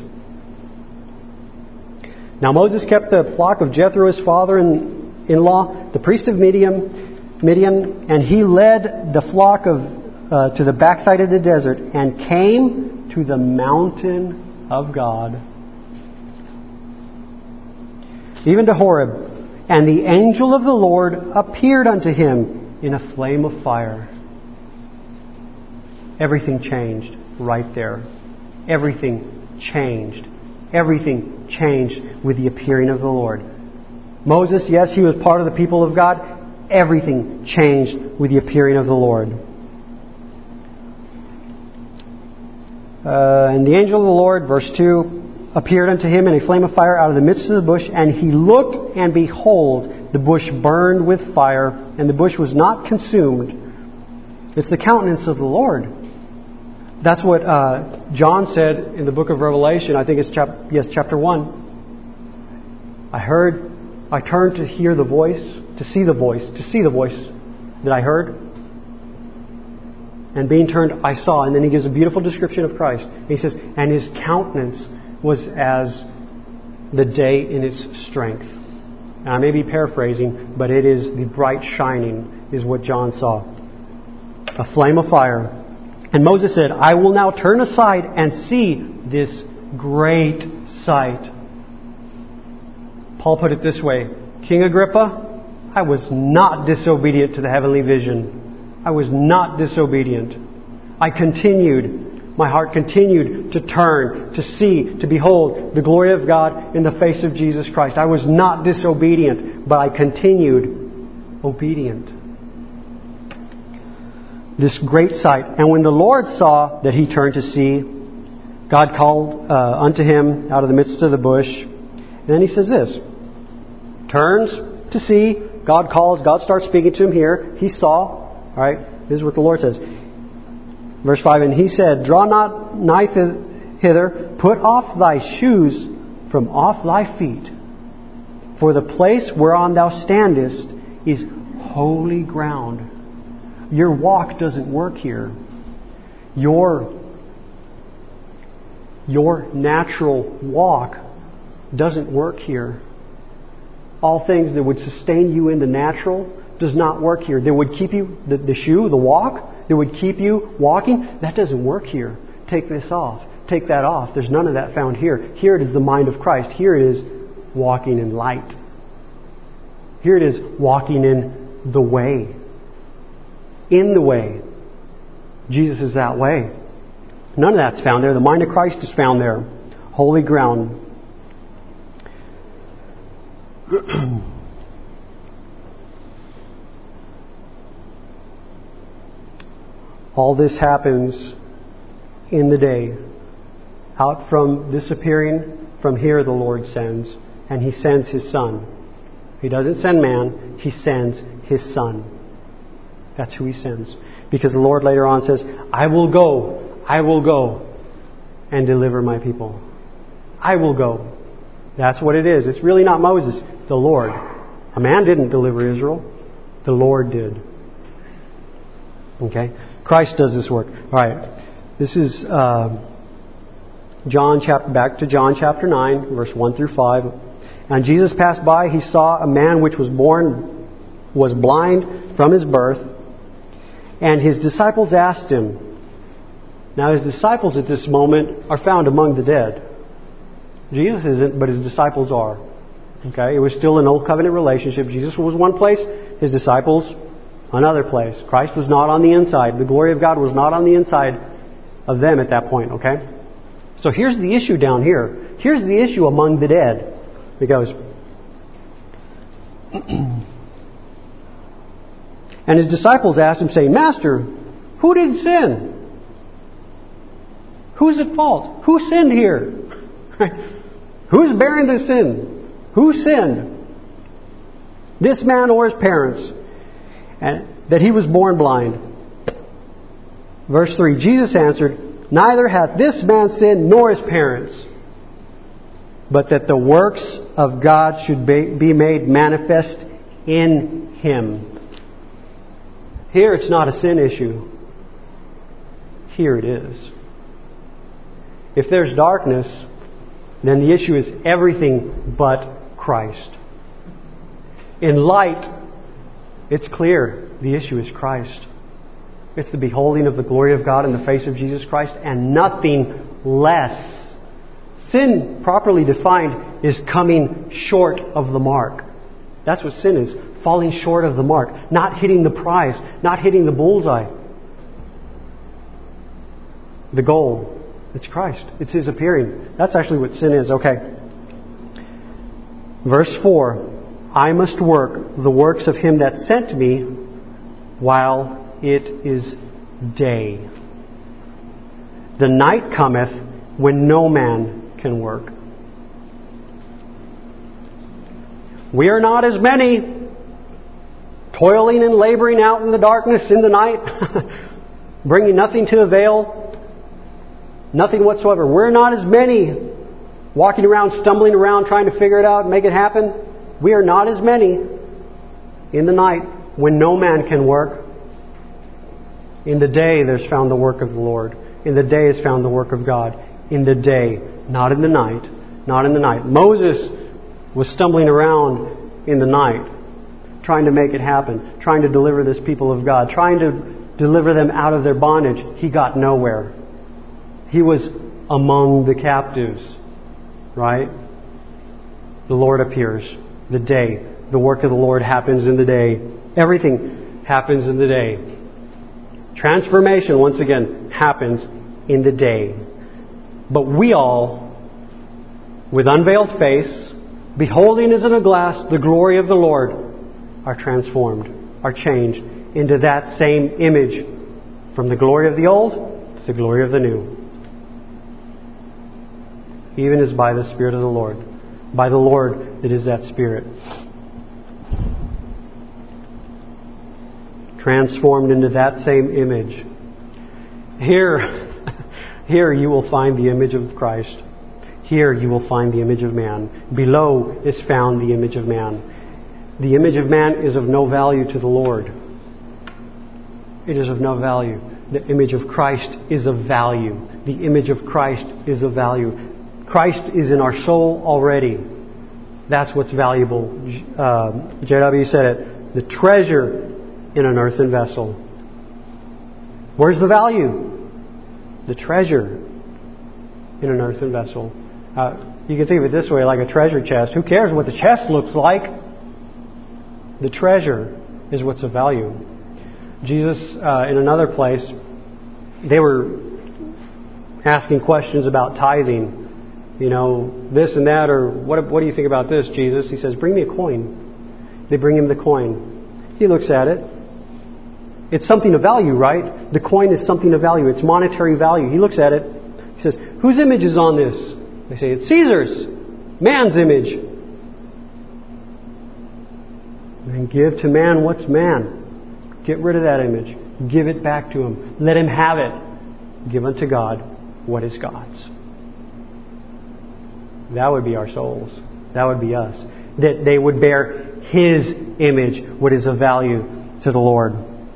Speaker 1: Now Moses kept the flock of Jethro, his father-in-law, the priest of Midian, Midian, and he led the flock of uh, to the backside of the desert and came to the mountain of God, even to Horeb, and the angel of the Lord appeared unto him in a flame of fire. Everything changed right there. Everything changed. Everything changed with the appearing of the Lord. Moses, yes, he was part of the people of God. Everything changed with the appearing of the Lord. Uh, and the angel of the Lord, verse two, appeared unto him in a flame of fire out of the midst of the bush, and he looked, and behold, the bush burned with fire, and the bush was not consumed. It's the countenance of the Lord. That's what uh, John said in the book of Revelation. I think it's chap- yes, chapter one. I heard, I turned to hear the voice, to see the voice, to see the voice that I heard. And being turned, I saw. And then he gives a beautiful description of Christ. He says, and his countenance was as the day in its strength. And I may be paraphrasing, but it is the bright shining is what John saw. A flame of fire. And Moses said, I will now turn aside and see this great sight. Paul put it this way, King Agrippa, I was not disobedient to the heavenly vision. I was not disobedient. I continued. My heart continued to turn, to see, to behold the glory of God in the face of Jesus Christ. I was not disobedient, but I continued obedient. This great sight. And when the Lord saw that he turned to see, God called uh, unto him out of the midst of the bush. And then he says this, turns to see, God calls, God starts speaking to him here. He saw, all right, this is what the Lord says. Verse five, and he said, draw not nigh hither, put off thy shoes from off thy feet, for the place whereon thou standest is holy ground. Your walk doesn't work here. Your, your natural walk doesn't work here. All things that would sustain you in the natural does not work here. That would keep you, the, the shoe, the walk, that would keep you walking, that doesn't work here. Take this off. Take that off. There's none of that found here. Here it is the mind of Christ. Here it is walking in light. Here it is walking in the way. In the way. Jesus is that way. None of that's found there. The mind of Christ is found there. Holy ground. All this happens in the day. Out from disappearing, from here the Lord sends, and He sends His Son. He doesn't send man, He sends His Son. That's who He sends. Because the Lord later on says, I will go, I will go and deliver my people. I will go. That's what it is. It's really not Moses, the Lord. A man didn't deliver Israel. The Lord did. Okay? Christ does this work. Alright. This is uh, John chapter, back to John chapter nine, verse one through five. And Jesus passed by, He saw a man which was born, was blind from his birth. And His disciples asked Him. Now His disciples at this moment are found among the dead. Jesus isn't, but His disciples are. Okay? It was still an old covenant relationship. Jesus was one place, His disciples another place. Christ was not on the inside. The glory of God was not on the inside of them at that point. Okay? So here's the issue down here. Here's the issue among the dead. It goes, and His disciples asked Him, saying, Master, who did sin? Who's at fault? Who sinned here? Who's bearing the sin? Who sinned? This man or his parents? And that he was born blind. Verse three, Jesus answered, Neither hath this man sinned nor his parents, but that the works of God should be made manifest in him. Here it's not a sin issue. Here it is. If there's darkness, then the issue is everything but Christ. In light, it's clear the issue is Christ. It's the beholding of the glory of God in the face of Jesus Christ and nothing less. Sin, properly defined, is coming short of the mark. That's what sin is. Falling short of the mark. Not hitting the prize. Not hitting the bullseye. The goal. It's Christ. It's His appearing. That's actually what sin is. Okay. Verse four. I must work the works of Him that sent me while it is day. The night cometh when no man can work. We are not as many toiling and laboring out in the darkness in the night, bringing nothing to avail, nothing whatsoever. We're not as many walking around, stumbling around, trying to figure it out and make it happen. We are not as many in the night when no man can work. In the day there's found the work of the Lord. In the day is found the work of God. In the day, not in the night. Not in the night. Moses was stumbling around in the night, trying to make it happen, trying to deliver this people of God, trying to deliver them out of their bondage. He got nowhere. He was among the captives. Right? The Lord appears. The day. The work of the Lord happens in the day. Everything happens in the day. Transformation, once again, happens in the day. But we all, with unveiled face, beholding as in a glass the glory of the Lord, are transformed, are changed into that same image, from the glory of the old to the glory of the new. Even as by the Spirit of the Lord. By the Lord that is that Spirit. Transformed into that same image. Here, here you will find the image of Christ. Here you will find the image of man. Below is found the image of man. The image of man is of no value to the Lord. It is of no value. The image of Christ is of value. The image of Christ is of value. Christ is in our soul already. That's what's valuable. Uh, J W said it. The treasure in an earthen vessel. Where's the value? The treasure in an earthen vessel. Uh, you can think of it this way, like a treasure chest. Who cares what the chest looks like? The treasure is what's of value. Jesus, uh, in another place, they were asking questions about tithing. You know, this and that, or what, what do you think about this, Jesus? He says, bring me a coin. They bring him the coin. He looks at it. It's something of value, right? The coin is something of value. It's monetary value. He looks at it. He says, whose image is on this? They say, it's Caesar's. Man's image. And give to man what's man. Get rid of that image. Give it back to him. Let him have it. Give unto God what is God's. That would be our souls. That would be us. That they would bear His image, what is of value to the Lord.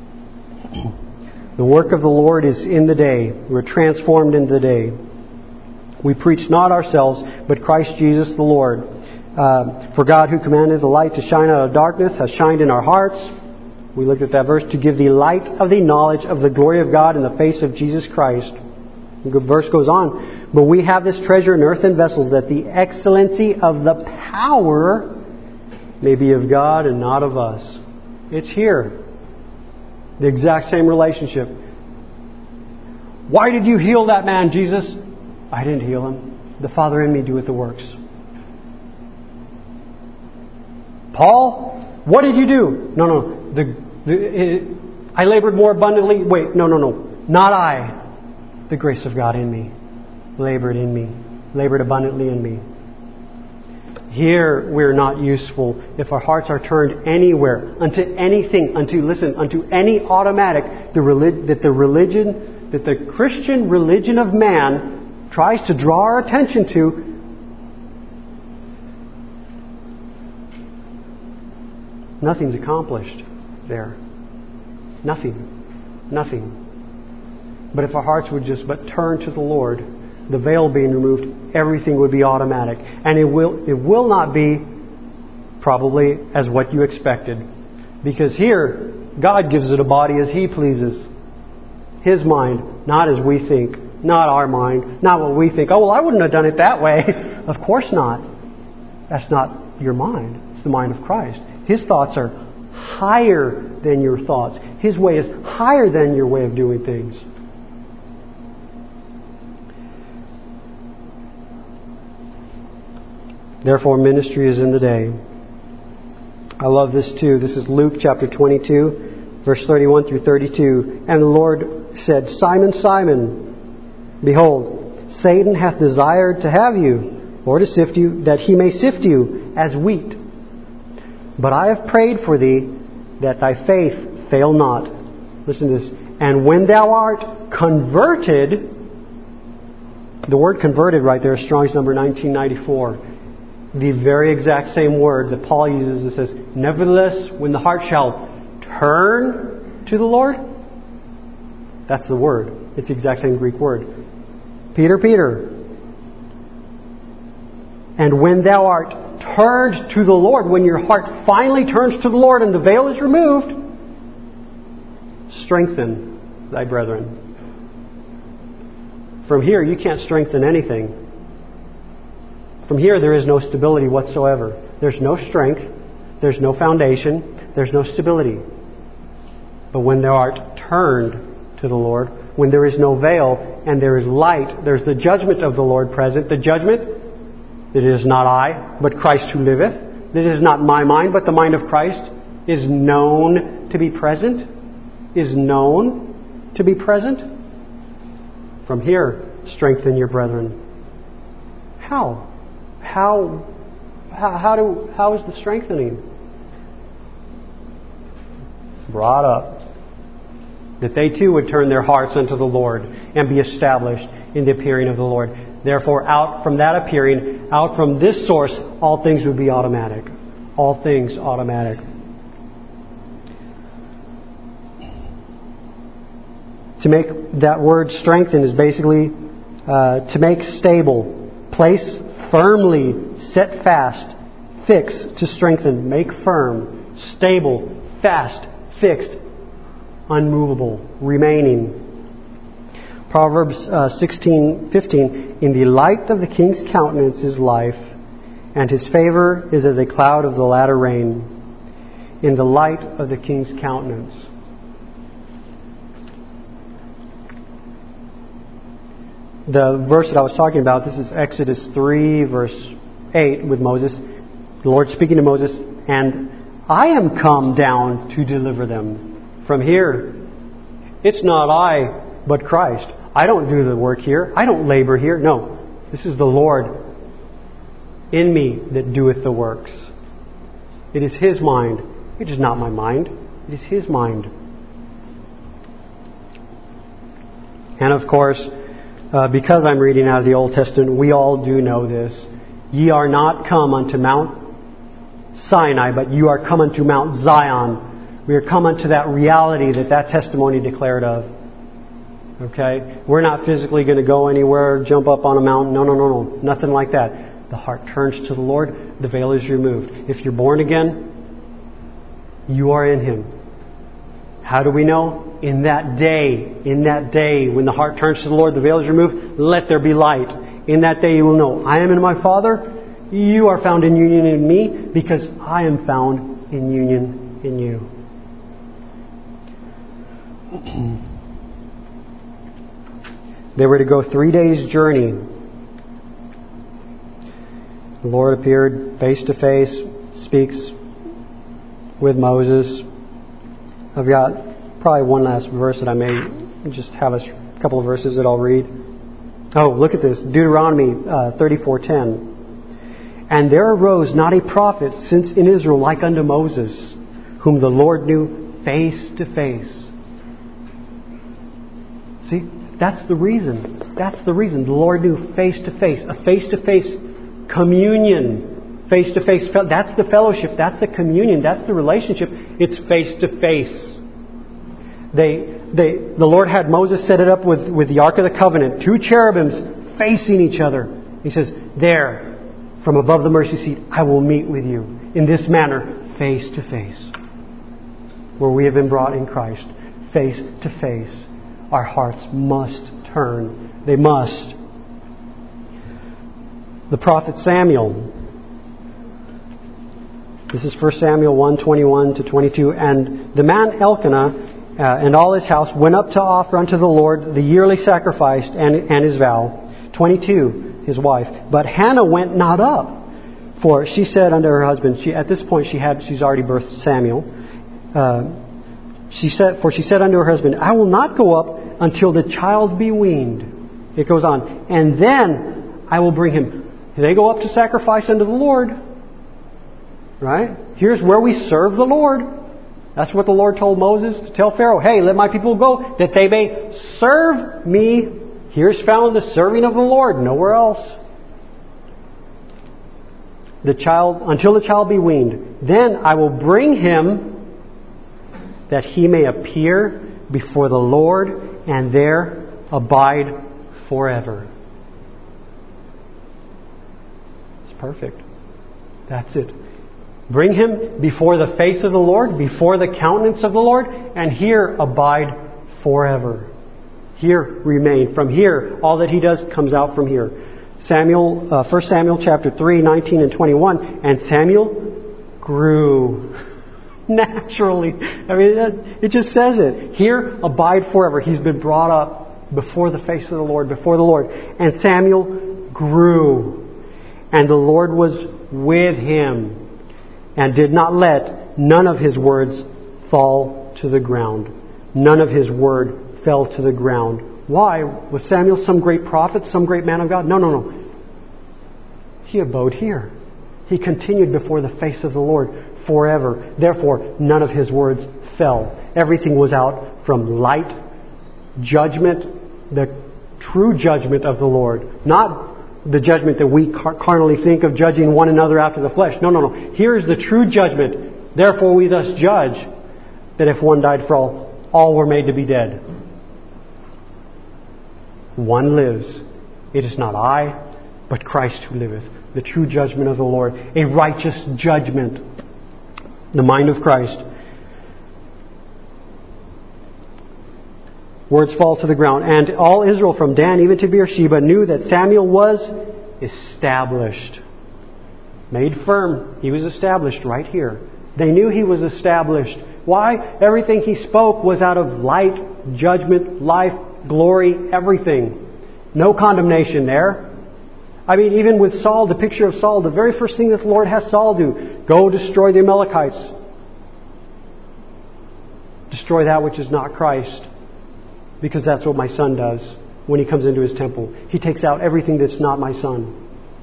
Speaker 1: The work of the Lord is in the day. We're transformed in the day. We preach not ourselves, but Christ Jesus the Lord. Uh, for God, who commanded the light to shine out of darkness, has shined in our hearts. We looked at that verse, to give the light of the knowledge of the glory of God in the face of Jesus Christ. The verse goes on. But we have this treasure in earthen vessels, that the excellency of the power may be of God and not of us. It's here. The exact same relationship. Why did you heal that man, Jesus? I didn't heal him. The Father in me doeth the works. Paul, what did you do? No, no. The, the, it, I labored more abundantly. Wait, no, no, no. Not I. The grace of God in me. Labored in me. Labored abundantly in me. Here we're not useful if our hearts are turned anywhere, unto anything, unto, listen, unto any automatic, the relig- that the religion, that the Christian religion of man tries to draw our attention to. Nothing's accomplished there. Nothing. Nothing. But if our hearts would just but turn to the Lord, the veil being removed, everything would be automatic. And it will it will not be probably as what you expected. Because here, God gives it a body as He pleases. His mind, not as we think. Not our mind. Not what we think. Oh, well, I wouldn't have done it that way. Of course not. That's not your mind. It's the mind of Christ. His thoughts are higher than your thoughts. His way is higher than your way of doing things. Therefore, ministry is in the day. I love this too. This is Luke chapter twenty-two, verse thirty-one through thirty-two. And the Lord said, Simon, Simon, behold, Satan hath desired to have you, or to sift you, that he may sift you as wheat. But I have prayed for thee, that thy faith fail not. Listen to this. And when thou art converted, the word converted right there is Strong's number nineteen ninety-four. The very exact same word that Paul uses. It says, nevertheless, when the heart shall turn to the Lord. That's the word. It's the exact same Greek word. Peter, Peter. And when thou art turned to the Lord, when your heart finally turns to the Lord and the veil is removed, strengthen thy brethren. From here, you can't strengthen anything. From here, there is no stability whatsoever. There's no strength. There's no foundation. There's no stability. But when thou art turned to the Lord, when there is no veil and there is light, there's the judgment of the Lord present. The judgment, it is not I, but Christ who liveth. It is not my mind, but the mind of Christ is known to be present. Is known to be present. From here, strengthen your brethren. How? How, how, how, do, how is the strengthening? Brought up. That they too would turn their hearts unto the Lord and be established in the appearing of the Lord. Therefore, out from that appearing, out from this source, all things would be automatic. All things automatic. To make that word strengthen is basically uh, to make stable, place firmly, set fast, fix, to strengthen, make firm, stable, fast, fixed, unmovable, remaining. Proverbs uh, sixteen fifteen. In the light of the king's countenance is life, and his favor is as a cloud of the latter rain. In the light of the king's countenance. The verse that I was talking about, this is Exodus three, verse eight, with Moses. The Lord speaking to Moses, and I am come down to deliver them. From here, It's not I, but Christ. I don't do the work here. I don't labor here. No, this is the Lord in me that doeth the works. It is His mind. It is not my mind. It is His mind. And of course, uh, because I'm reading out of the Old Testament, we all do know this. Ye are not come unto Mount Sinai, but you are come unto Mount Zion. We are come unto that reality that that testimony declared of. Okay? We're not physically going to go anywhere, jump up on a mountain. No, no, no, no. Nothing like that. The heart turns to the Lord. The veil is removed. If you're born again, you are in Him. How do we know? In that day, in that day, when the heart turns to the Lord, the veil is removed, let there be light. In that day you will know, I am in my Father, you are found in union in me, because I am found in union in you. They were to go three days' journey. The Lord appeared face to face, speaks with Moses. I've got probably one last verse that I may just have a couple of verses that I'll read. Oh, look at this. Deuteronomy uh, thirty-four ten. And there arose not a prophet since in Israel like unto Moses, whom the Lord knew face to face. See, that's the reason. That's the reason. The Lord knew face to face. A face to face communion. Face to face. That's the fellowship. That's the communion. That's the relationship. It's face to face. They, they, the Lord had Moses set it up with, with the Ark of the Covenant. Two cherubims facing each other. He says, there, from above the mercy seat, I will meet with you. In this manner, face to face. Where we have been brought in Christ. Face to face. Our hearts must turn. They must. The prophet Samuel. This is First Samuel one twenty-one to twenty-two. And the man Elkanah uh, and all his house went up to offer unto the Lord the yearly sacrifice and, and his vow. twenty-two, his wife. But Hannah went not up. For she said unto her husband, she, at this point she had, she's already birthed Samuel. Uh, she said, for she said unto her husband, I will not go up until the child be weaned. It goes on. And then I will bring him. They go up to sacrifice unto the Lord. Right? Here's where we serve the Lord. That's what the Lord told Moses to tell Pharaoh. Hey, let my people go that they may serve me. Here's found the serving of the Lord. Nowhere else. The child, until the child be weaned. Then I will bring him that he may appear before the Lord and there abide forever. It's perfect. That's it. Bring him before the face of the Lord, before the countenance of the Lord, and here abide forever. Here remain. From here, all that he does comes out from here. Samuel, uh, First Samuel chapter three, nineteen and twenty-one. And Samuel grew naturally. I mean, it just says it. Here abide forever. He's been brought up before the face of the Lord, before the Lord. And Samuel grew. And the Lord was with him. And did not let none of his words fall to the ground. None of his word fell to the ground. Why? Was Samuel some great prophet, some great man of God? No, no, no. He abode here. He continued before the face of the Lord forever. Therefore, none of his words fell. Everything was out from light, judgment, the true judgment of the Lord. Not the judgment that we car- carnally think of, judging one another after the flesh. No, no, no. Here is the true judgment. Therefore we thus judge that if one died for all, all were made to be dead. One lives. It is not I, but Christ who liveth. The true judgment of the Lord. A righteous judgment. The mind of Christ. Words fall to the ground. And all Israel from Dan even to Beersheba knew that Samuel was established. Made firm. He was established right here. They knew he was established. Why? Everything he spoke was out of light, judgment, life, glory, everything. No condemnation there. I mean, even with Saul, the picture of Saul, the very first thing that the Lord has Saul do, go destroy the Amalekites. Destroy that which is not Christ. because that's what my son does when he comes into his temple. He takes out everything that's not my son.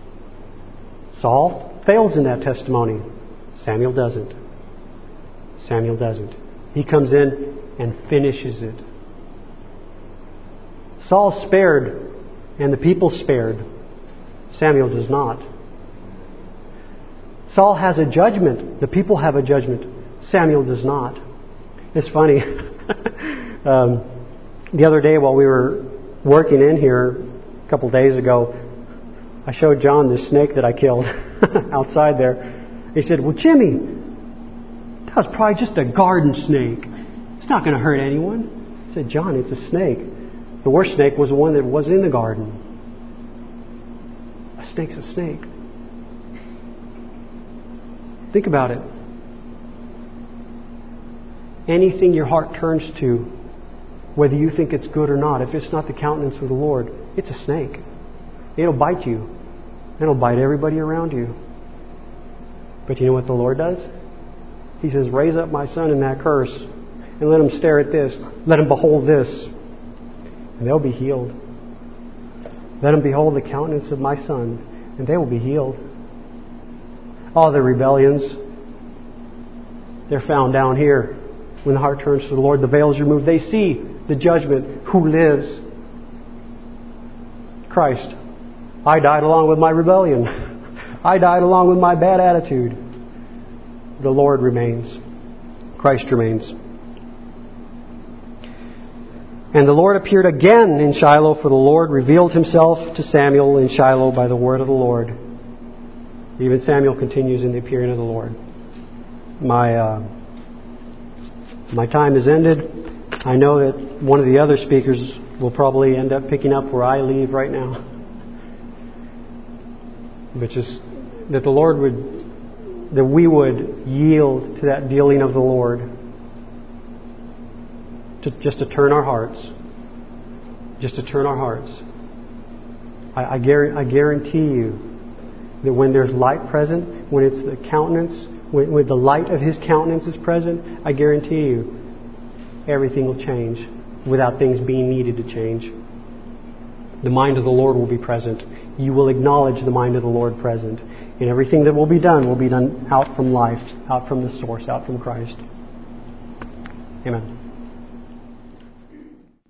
Speaker 1: Saul fails in that testimony. Samuel doesn't. Samuel doesn't. He comes in and finishes it. Saul spared and the people spared. Samuel does not. Saul has a judgment. The people have a judgment. Samuel does not. It's funny. um, the other day while we were working in here a couple days ago, I showed John this snake that I killed outside there. He said, "Well, Jimmy, that was probably just a garden snake. It's not going to hurt anyone." I said, "John, it's a snake. The worst snake was the one that was in the garden. A snake's a snake." Think about it. Anything your heart turns to, whether you think it's good or not, if it's not the countenance of the Lord, it's a snake. It'll bite you. It'll bite everybody around you. But you know what the Lord does? He says, "Raise up my son in that curse and let him stare at this. Let him behold this. And they'll be healed. Let them behold the countenance of my son, and they will be healed." All the rebellions, they're found down here. When the heart turns to the Lord, the veil is removed. They see the judgment. Who lives? Christ. I died along with my rebellion. I died along with my bad attitude. The Lord remains. Christ remains. And the Lord appeared again in Shiloh, for the Lord revealed himself to Samuel in Shiloh by the word of the Lord. Even Samuel continues in the appearing of the Lord. My uh, my time is ended. I know that one of the other speakers will probably end up picking up where I leave right now. But just that the Lord would, that we would yield to that dealing of the Lord. To, just to turn our hearts. Just to turn our hearts. I, I, guarantee, I guarantee you that when there's light present, when it's the countenance, when, when the light of His countenance is present, I guarantee you everything will change without things being needed to change. The mind of the Lord will be present. You will acknowledge the mind of the Lord present. And everything that will be done will be done out from life, out from the source, out from Christ. Amen.